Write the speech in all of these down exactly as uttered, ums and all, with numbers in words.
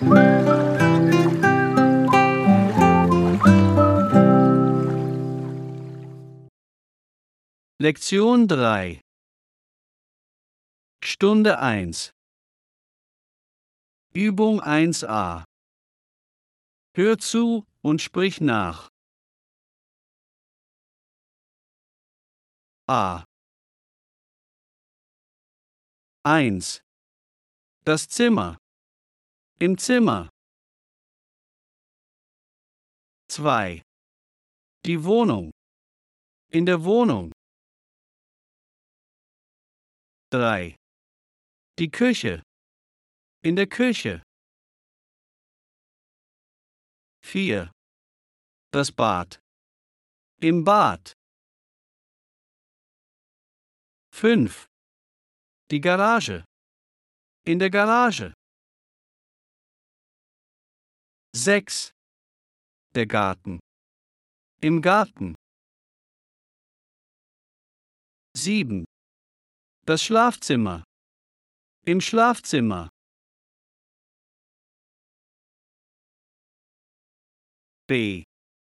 Lektion drei. Stunde eins. Übung eins a. Hör zu und sprich nach. A. eins. Das Zimmer. Im Zimmer. zwei. Die Wohnung. In der Wohnung. drei. Die Küche. In der Küche. vier. Das Bad. Im Bad. fünf. Die Garage. In der Garage. sechs. Der Garten. Im Garten. sieben. Das Schlafzimmer. Im Schlafzimmer. B.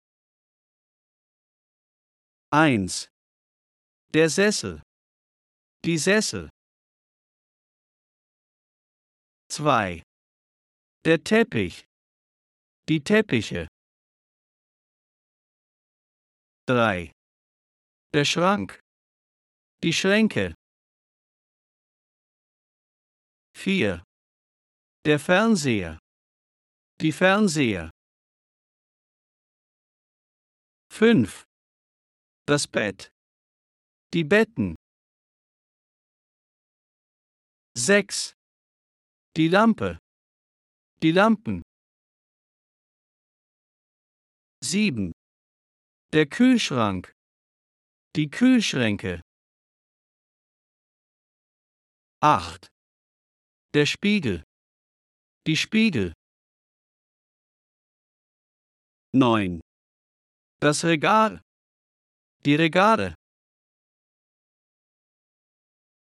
eins. Der Sessel. Die Sessel. zwei. Der Teppich. Die Teppiche. drei. Der Schrank. Die Schränke. vier. Der Fernseher. Die Fernseher. fünf. Das Bett. Die Betten. sechs. Die Lampe. Die Lampen. sieben. Der Kühlschrank. Die Kühlschränke. acht. Der Spiegel. Die Spiegel. neun. Das Regal. Die Regale.